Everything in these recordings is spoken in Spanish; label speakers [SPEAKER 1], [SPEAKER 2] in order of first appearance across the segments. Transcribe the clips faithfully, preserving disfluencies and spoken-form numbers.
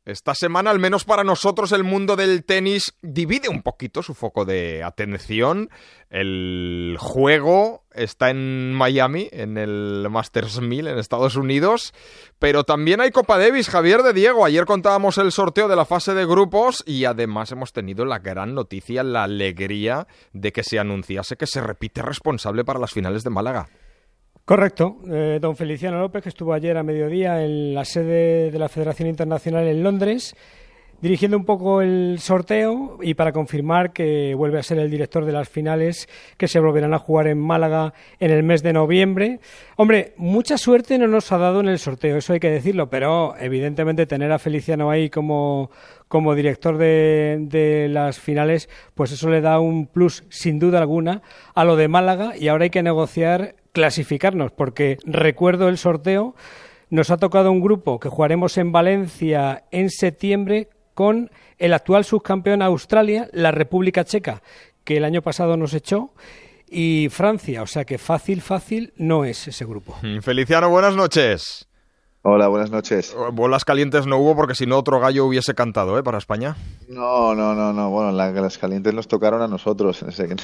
[SPEAKER 1] Esta semana, al menos para nosotros, el mundo del tenis divide un poquito su foco de atención. El juego está en Miami, en el Masters mil en Estados Unidos, pero también hay Copa Davis, Javier de Diego. Ayer contábamos el sorteo de la fase de grupos y además hemos tenido la gran noticia, la alegría de que se anunciase que se repite responsable para las finales de Málaga.
[SPEAKER 2] Correcto. Eh, don Feliciano López, que estuvo ayer a mediodía en la sede de la Federación Internacional en Londres, dirigiendo un poco el sorteo y para confirmar que vuelve a ser el director de las finales que se volverán a jugar en Málaga en el mes de noviembre. Hombre, mucha suerte no nos ha dado en el sorteo, eso hay que decirlo, pero evidentemente tener a Feliciano ahí como, como director de, de las finales, pues eso le da un plus sin duda alguna a lo de Málaga, y ahora hay que negociar clasificarnos, porque recuerdo el sorteo, nos ha tocado un grupo que jugaremos en Valencia en septiembre con el actual subcampeón Australia, la República Checa, que el año pasado nos echó, y Francia, o sea que fácil, fácil no es ese grupo.
[SPEAKER 1] Feliciano, buenas noches.
[SPEAKER 3] Hola, buenas noches.
[SPEAKER 1] Bolas calientes no hubo porque si no otro gallo hubiese cantado, ¿eh? Para España.
[SPEAKER 3] No, no, no, no. Bueno, la, las calientes nos tocaron a nosotros.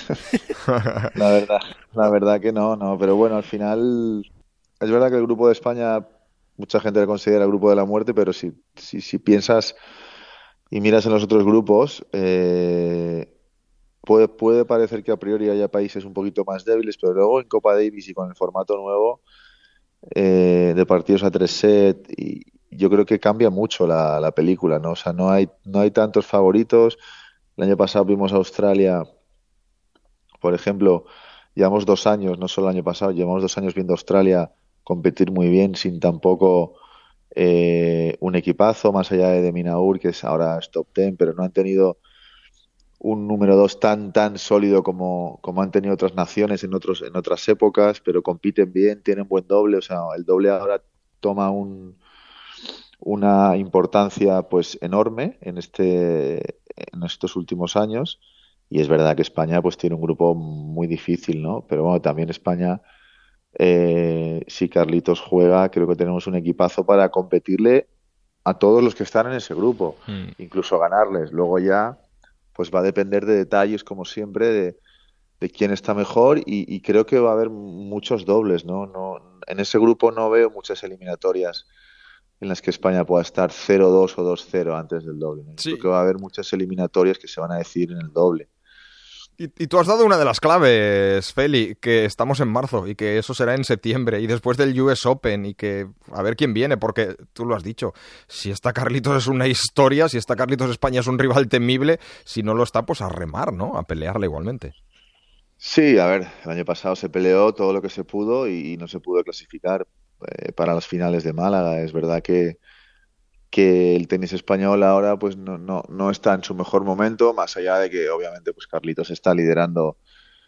[SPEAKER 3] la verdad, la verdad que no, no. Pero bueno, al final es verdad que el grupo de España mucha gente le considera el grupo de la muerte, pero si, si, si piensas y miras en los otros grupos, eh, puede, puede parecer que a priori haya países un poquito más débiles, pero luego en Copa Davis y con el formato nuevo eh, de partidos a tres set, y yo creo que cambia mucho la, la película, ¿no? O sea, no hay, no hay tantos favoritos. El año pasado vimos a Australia, por ejemplo, llevamos dos años, no solo el año pasado, llevamos dos años viendo a Australia competir muy bien sin tampoco eh, un equipazo, más allá de, de Minaur, que es ahora es top ten, pero no han tenido un número dos tan tan sólido como, como han tenido otras naciones en otros en otras épocas, pero compiten bien, tienen buen doble, o sea, el doble ahora toma un, una importancia pues enorme en este en estos últimos años, y es verdad que España pues tiene un grupo muy difícil, ¿no? Pero bueno, también España, eh, si Carlitos juega, creo que tenemos un equipazo para competirle a todos los que están en ese grupo, mm. incluso ganarles. Luego ya pues va a depender de detalles, como siempre, de, de quién está mejor, y, y creo que va a haber muchos dobles, ¿no? No, en ese grupo no veo muchas eliminatorias en las que España pueda estar cero dos o dos cero antes del doble, ¿no? Sí. Creo que va a haber muchas eliminatorias que se van a decidir en el doble.
[SPEAKER 1] Y, y tú has dado una de las claves, Feli, que estamos en marzo y que eso será en septiembre y después del U S Open, y que a ver quién viene, porque tú lo has dicho, si está Carlitos es una historia, si está Carlitos España es un rival temible, si no lo está, pues a remar, ¿no? A pelearle igualmente.
[SPEAKER 3] Sí, a ver, el año pasado se peleó todo lo que se pudo y, y no se pudo clasificar eh, para las finales de Málaga. Es verdad que que el tenis español ahora pues no, no, no está en su mejor momento, más allá de que obviamente pues Carlitos está liderando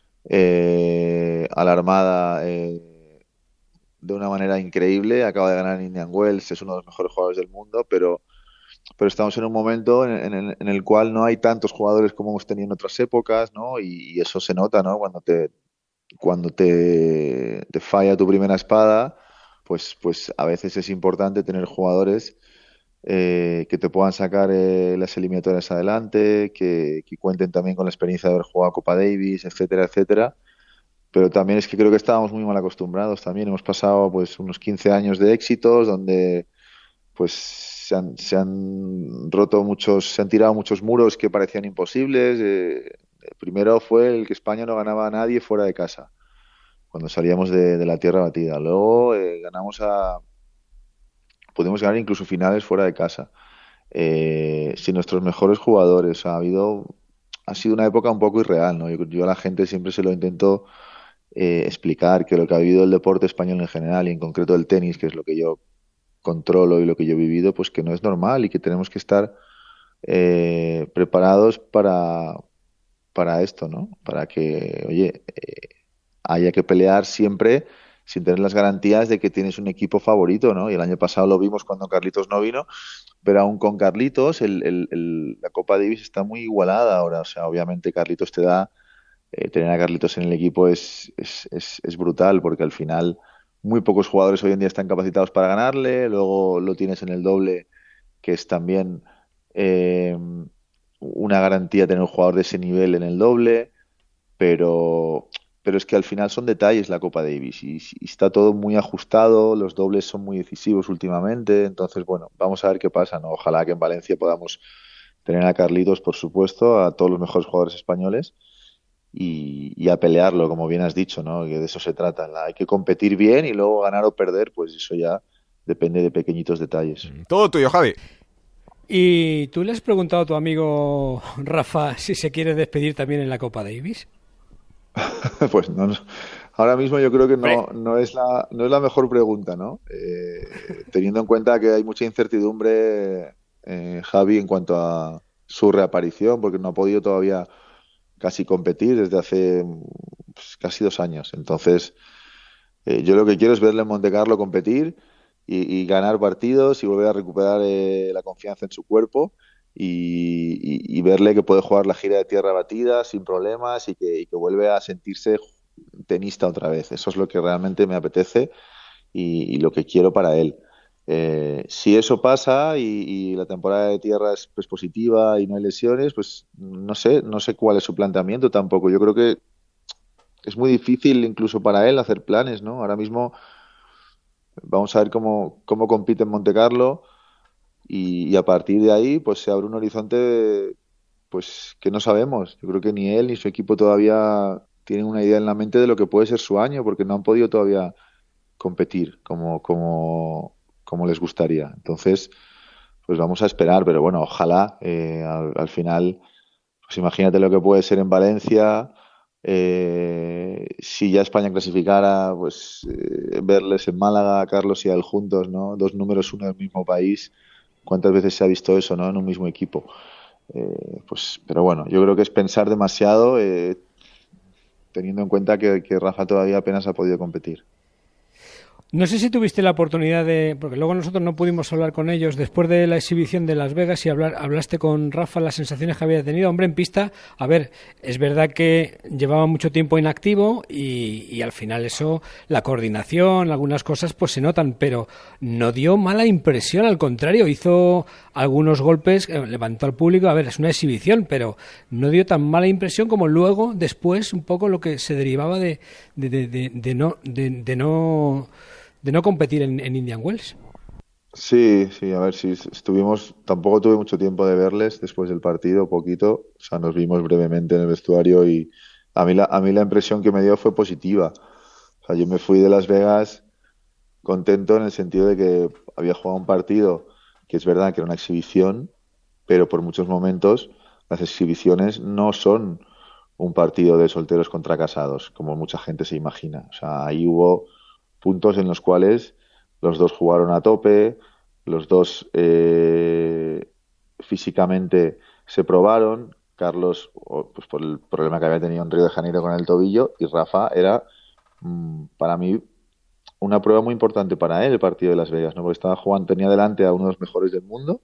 [SPEAKER 3] eh, a la Armada eh, de una manera increíble, acaba de ganar en Indian Wells, es uno de los mejores jugadores del mundo, pero, pero estamos en un momento en, en, en el cual no hay tantos jugadores como hemos tenido en otras épocas, ¿no? Y, y eso se nota, ¿no? Cuando te cuando te, te falla tu primera espada, pues, pues a veces es importante tener jugadores Eh, que te puedan sacar eh, las eliminatorias adelante, que, que cuenten también con la experiencia de haber jugado Copa Davis, etcétera, etcétera. Pero también es que creo que estábamos muy mal acostumbrados también. Hemos pasado pues unos quince años de éxitos donde pues se han, se han roto muchos, se han tirado muchos muros que parecían imposibles. Eh, primero fue el que España no ganaba a nadie fuera de casa, cuando salíamos de, de la tierra batida. Luego eh, ganamos a podemos ganar incluso finales fuera de casa, eh, sin nuestros mejores jugadores. Ha habido, ha sido una época un poco irreal, ¿no? Yo, yo a la gente siempre se lo intento eh, explicar, que lo que ha vivido el deporte español en general y en concreto el tenis, que es lo que yo controlo y lo que yo he vivido, pues que no es normal y que tenemos que estar eh, preparados para, para esto, ¿no? Para que, oye, eh, haya que pelear siempre sin tener las garantías de que tienes un equipo favorito, ¿no? Y el año pasado lo vimos cuando Carlitos no vino, pero aún con Carlitos el, el, el, la Copa Davis está muy igualada ahora. O sea, obviamente Carlitos te da, eh, tener a Carlitos en el equipo es, es, es, es brutal, porque al final muy pocos jugadores hoy en día están capacitados para ganarle. Luego lo tienes en el doble, que es también eh, una garantía tener un jugador de ese nivel en el doble, pero, pero es que al final son detalles la Copa Davis y, y está todo muy ajustado, los dobles son muy decisivos últimamente, entonces bueno, vamos a ver qué pasa, ¿no? Ojalá que en Valencia podamos tener a Carlitos, por supuesto, a todos los mejores jugadores españoles y, y a pelearlo, como bien has dicho, ¿no? Que de eso se trata, hay que competir bien y luego ganar o perder, pues eso ya depende de pequeñitos detalles.
[SPEAKER 1] Todo tuyo, Javi.
[SPEAKER 2] ¿Y tú le has preguntado a tu amigo Rafa si se quiere despedir también en la Copa Davis?
[SPEAKER 3] Pues no, no, ahora mismo yo creo que no, no, es, la, no es la mejor pregunta, ¿no? Eh, teniendo en cuenta que hay mucha incertidumbre, eh, Javi, en cuanto a su reaparición, porque no ha podido todavía casi competir desde hace pues, casi dos años. Entonces, eh, yo lo que quiero es verle en Monte Carlo competir y, y ganar partidos y volver a recuperar eh, la confianza en su cuerpo y, y, y verle que puede jugar la gira de tierra batida sin problemas y que, y que vuelve a sentirse tenista otra vez. Eso es lo que realmente me apetece y, y lo que quiero para él. Eh, si eso pasa y, y la temporada de tierra es pues, positiva y no hay lesiones, pues no sé, no sé cuál es su planteamiento tampoco. Yo creo que es muy difícil incluso para él hacer planes, ¿no? Ahora mismo vamos a ver cómo, cómo compite en Monte Carlo y, y a partir de ahí pues se abre un horizonte pues que no sabemos. Yo creo que ni él ni su equipo todavía tienen una idea en la mente de lo que puede ser su año porque no han podido todavía competir como, como, como les gustaría. Entonces, pues vamos a esperar, pero bueno, ojalá eh, al, al final, pues imagínate lo que puede ser en Valencia. Eh, si ya España clasificara, pues eh, verles en Málaga, Carlos y a él juntos, ¿no? Dos números uno del mismo país. ¿Cuántas veces se ha visto eso, ¿no? En un mismo equipo. Eh, pues, pero bueno, yo creo que es pensar demasiado, eh, teniendo en cuenta que, que Rafa todavía apenas ha podido competir.
[SPEAKER 2] No sé si tuviste la oportunidad de, porque luego nosotros no pudimos hablar con ellos después de la exhibición de Las Vegas y hablar, hablaste con Rafa las sensaciones que había tenido. Hombre, en pista, a ver, es verdad que llevaba mucho tiempo inactivo y, y al final eso, la coordinación, algunas cosas pues se notan, pero no dio mala impresión, al contrario, hizo algunos golpes, levantó al público, a ver, es una exhibición, pero no dio tan mala impresión como luego, después, un poco lo que se derivaba de, de, de, de, de no... De, de no de no competir en, en Indian Wells.
[SPEAKER 3] Sí, sí, a ver, si sí, estuvimos, tampoco tuve mucho tiempo de verles después del partido, poquito, o sea, nos vimos brevemente en el vestuario y a mí la, a mí la impresión que me dio fue positiva. O sea, yo me fui de Las Vegas contento en el sentido de que había jugado un partido que es verdad que era una exhibición, pero por muchos momentos las exhibiciones no son un partido de solteros contra casados, como mucha gente se imagina. O sea, ahí hubo puntos en los cuales los dos jugaron a tope, los dos eh, físicamente se probaron. Carlos, pues por el problema que había tenido en Río de Janeiro con el tobillo, y Rafa era, mmm, para mí, una prueba muy importante para él, el partido de Las Vegas, ¿no? Porque estaba jugando, tenía delante a uno de los mejores del mundo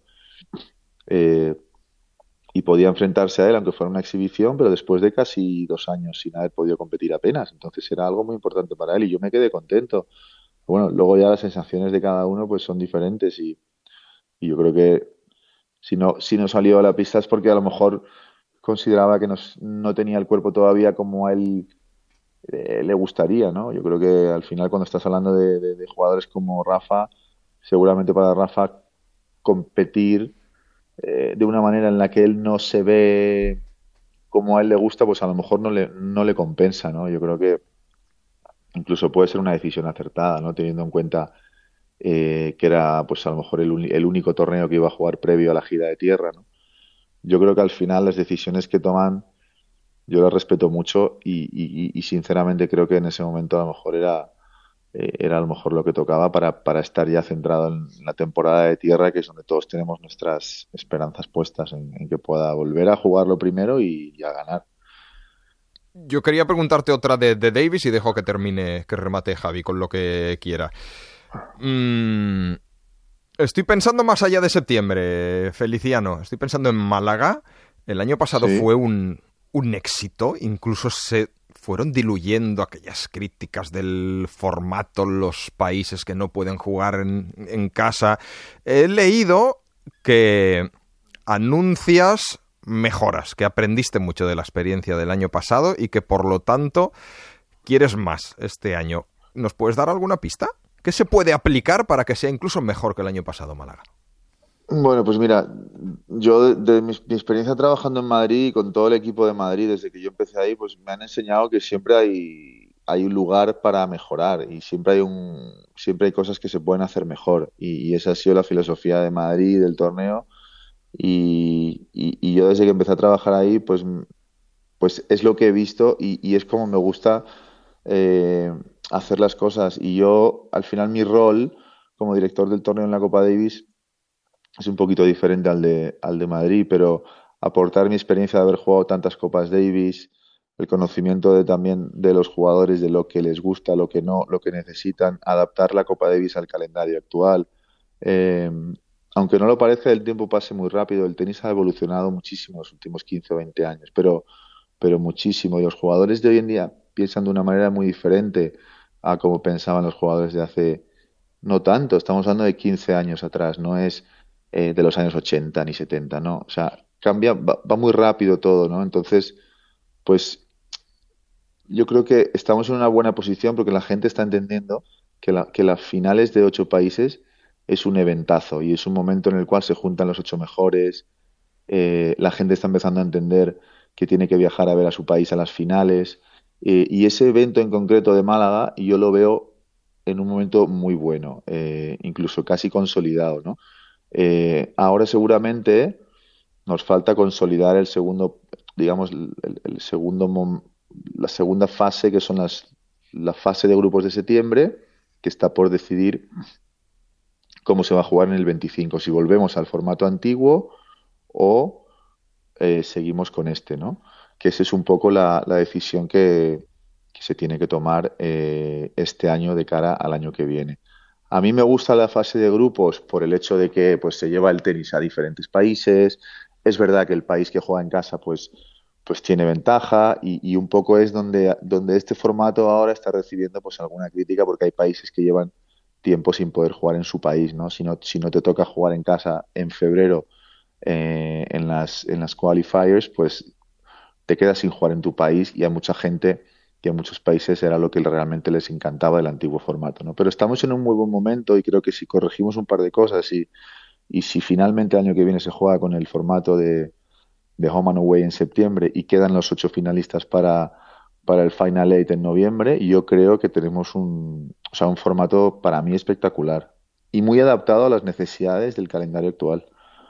[SPEAKER 3] eh, y podía enfrentarse a él, aunque fuera una exhibición, pero después de casi dos años sin haber podido competir apenas. Entonces era algo muy importante para él y yo me quedé contento. Bueno, luego ya las sensaciones de cada uno pues son diferentes y, y yo creo que si no, si no salió a la pista es porque a lo mejor consideraba que nos, no tenía el cuerpo todavía como a él eh, le gustaría, ¿no? Yo creo que al final cuando estás hablando de, de, de jugadores como Rafa, seguramente para Rafa competir eh, de una manera en la que él no se ve como a él le gusta, pues a lo mejor no le, no le compensa, ¿no? Yo creo que incluso puede ser una decisión acertada, ¿no? Teniendo en cuenta eh, que era, pues a lo mejor el, el único torneo que iba a jugar previo a la gira de tierra, ¿no? Yo creo que al final las decisiones que toman yo las respeto mucho y, y, y sinceramente creo que en ese momento a lo mejor era eh, era a lo mejor lo que tocaba para, para estar ya centrado en la temporada de tierra, que es donde todos tenemos nuestras esperanzas puestas en, en que pueda volver a jugarlo primero y, y a ganar.
[SPEAKER 1] Yo quería preguntarte otra de, de Davis y dejo que termine, que remate Javi con lo que quiera. Mm, estoy pensando más allá de septiembre, Feliciano. Estoy pensando en Málaga. El año pasado sí. fue un, un éxito. Incluso se fueron diluyendo aquellas críticas del formato, los países que no pueden jugar en, en casa. He leído que anuncias mejoras, que aprendiste mucho de la experiencia del año pasado y que por lo tanto quieres más este año. ¿Nos puedes dar alguna pista? ¿Qué se puede aplicar para que sea incluso mejor que el año pasado, Málaga?
[SPEAKER 3] Bueno, pues mira, yo de, de mi, mi experiencia trabajando en Madrid y con todo el equipo de Madrid desde que yo empecé ahí, pues me han enseñado que siempre hay, hay un lugar para mejorar y siempre hay un, siempre hay cosas que se pueden hacer mejor y, y esa ha sido la filosofía de Madrid, del torneo y, y, y yo desde que empecé a trabajar ahí, pues, pues es lo que he visto y, y es como me gusta eh, hacer las cosas y yo al final mi rol como director del torneo en la Copa Davis es un poquito diferente al de, al de Madrid, pero aportar mi experiencia de haber jugado tantas Copas Davis, el conocimiento de, también de los jugadores, de lo que les gusta, lo que no, lo que necesitan, adaptar la Copa Davis al calendario actual. Eh, aunque no lo parezca, el tiempo pase muy rápido. El tenis ha evolucionado muchísimo en los últimos quince o veinte años, pero, pero muchísimo. Y los jugadores de hoy en día piensan de una manera muy diferente a como pensaban los jugadores de hace no tanto. Estamos hablando de quince años atrás, no es eh, de los años ochenta ni setenta, ¿no? O sea, cambia, va, va muy rápido todo, ¿no? Entonces, pues yo creo que estamos en una buena posición porque la gente está entendiendo que, la, que las finales de ocho países es un eventazo y es un momento en el cual se juntan los ocho mejores, eh, la gente está empezando a entender que tiene que viajar a ver a su país a las finales eh, y ese evento en concreto de Málaga yo lo veo en un momento muy bueno, eh, incluso casi consolidado, ¿no? Eh, ahora seguramente nos falta consolidar el segundo, digamos, el, el segundo, mom- la segunda fase, que son las, la fase de grupos de septiembre, que está por decidir cómo se va a jugar en el veinticinco, si volvemos al formato antiguo o eh, seguimos con este, ¿no? Que esa es un poco la, la decisión que, que se tiene que tomar eh, este año de cara al año que viene. A mí me gusta la fase de grupos por el hecho de que pues, se lleva el tenis a diferentes países. Es verdad que el país que juega en casa pues, pues tiene ventaja y, y un poco es donde, donde este formato ahora está recibiendo pues, alguna crítica porque hay países que llevan tiempo sin poder jugar en su país, ¿no? Si no, si no te toca jugar en casa en febrero eh, en las, en las qualifiers, pues te quedas sin jugar en tu país y hay mucha gente que en muchos países era lo que realmente les encantaba del antiguo formato, ¿no? Pero estamos en un muy buen momento y creo que si corregimos un par de cosas y, y si finalmente el año que viene se juega con el formato de, de home and away en septiembre y quedan los ocho finalistas para, para el Final Eight en noviembre, yo creo que tenemos un, o sea, un formato para mí espectacular y muy adaptado a las necesidades del calendario actual.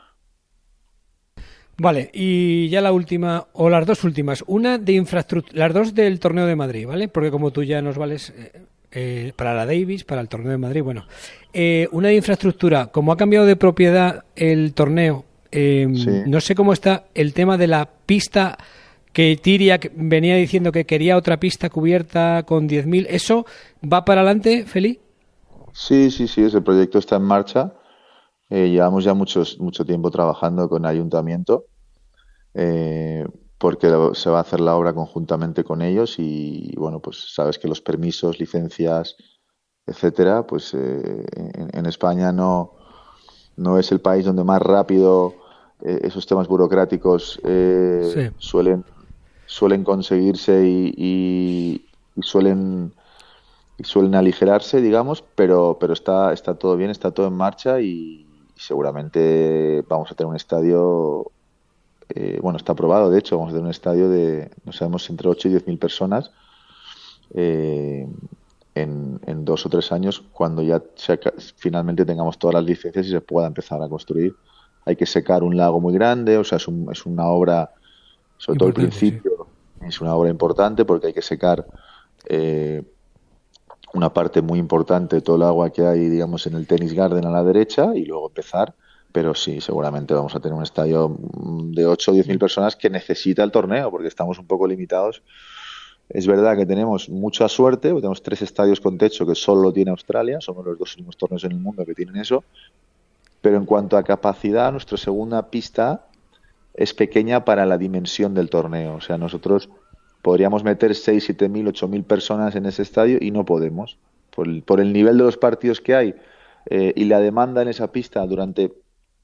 [SPEAKER 2] Vale, y ya la última, o las dos últimas, una de infraestructura, las dos del torneo de Madrid, ¿vale? Porque como tú ya nos vales eh, eh, para la Davis, para el torneo de Madrid, bueno, eh, una de infraestructura, como ha cambiado de propiedad el torneo, eh,
[SPEAKER 3] Sí.
[SPEAKER 2] no sé cómo está el tema de la pista que Tiria venía diciendo que quería otra pista cubierta con diez mil, ¿eso va para adelante, Feli?
[SPEAKER 3] Sí, sí, sí, ese proyecto está en marcha. Eh, llevamos ya muchos, mucho tiempo trabajando con el ayuntamiento eh, porque lo- se va a hacer la obra conjuntamente con ellos y bueno, pues sabes que los permisos, licencias, etcétera, pues eh, en, en España no, no es el país donde más rápido eh, esos temas burocráticos eh,
[SPEAKER 2] Sí.
[SPEAKER 3] suelen, suelen conseguirse y, y- y suelen y suelen aligerarse, digamos, pero, pero está, está todo bien, está todo en marcha y seguramente vamos a tener un estadio, eh, bueno, está aprobado, de hecho, vamos a tener un estadio de, no sabemos, entre ocho y diez mil personas eh, en, en dos o tres años, cuando ya se aca- finalmente tengamos todas las licencias y se pueda empezar a construir. Hay que secar un lago muy grande, o sea, es, un- es una obra, sobre todo al
[SPEAKER 2] Importante, sí.
[SPEAKER 3] principio, es una obra importante porque hay que secar eh, una parte muy importante de todo el agua que hay, digamos, en el Tennis Garden a la derecha y luego empezar. Pero sí, seguramente vamos a tener un estadio mm, de ocho o diez mil personas que necesita el torneo porque estamos un poco limitados. Es verdad que tenemos mucha suerte, porque tenemos tres estadios con techo que solo tiene Australia, somos los dos únicos torneos en el mundo que tienen eso. Pero en cuanto a capacidad, nuestra segunda pista es pequeña para la dimensión del torneo. O sea, nosotros podríamos meter seis, siete mil, ocho mil personas en ese estadio y no podemos. Por el, por el nivel de los partidos que hay eh, y la demanda en esa pista durante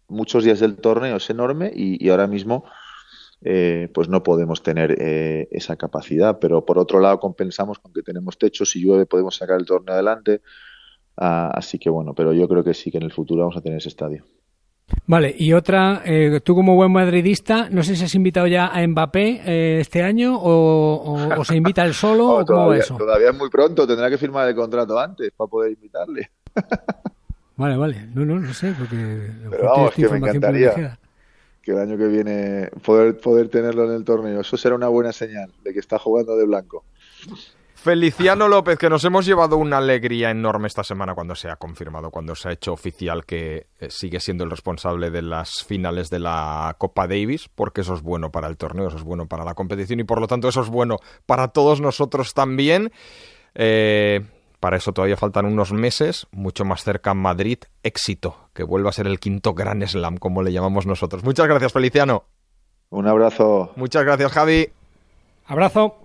[SPEAKER 3] muchos días del torneo es enorme y, y ahora mismo eh, pues no podemos tener eh, esa capacidad, pero por otro lado compensamos con que tenemos techo, si llueve podemos sacar el torneo adelante, ah, así que bueno, pero yo creo que sí que en el futuro vamos a tener ese estadio.
[SPEAKER 2] Vale, y otra, eh, tú como buen madridista, no sé si has invitado ya a Mbappé eh, este año o, o, o se invita él solo
[SPEAKER 3] no,
[SPEAKER 2] o cómo
[SPEAKER 3] todavía,
[SPEAKER 2] va eso.
[SPEAKER 3] Todavía es muy pronto, tendrá que firmar el contrato antes para poder invitarle.
[SPEAKER 2] Vale, vale, no, no, no sé, porque
[SPEAKER 3] pero vamos, que me encantaría que el año que viene poder, poder tenerlo en el torneo, eso será una buena señal de que está jugando de blanco.
[SPEAKER 1] Feliciano López, que nos hemos llevado una alegría enorme esta semana cuando se ha confirmado, cuando se ha hecho oficial que sigue siendo el responsable de las finales de la Copa Davis, porque eso es bueno para el torneo, eso es bueno para la competición y por lo tanto eso es bueno para todos nosotros también. Eh, para eso todavía faltan unos meses, mucho más cerca Madrid, éxito, que vuelva a ser el quinto Grand Slam, como le llamamos nosotros. Muchas gracias, Feliciano.
[SPEAKER 3] Un abrazo.
[SPEAKER 1] Muchas gracias, Javi.
[SPEAKER 2] Abrazo.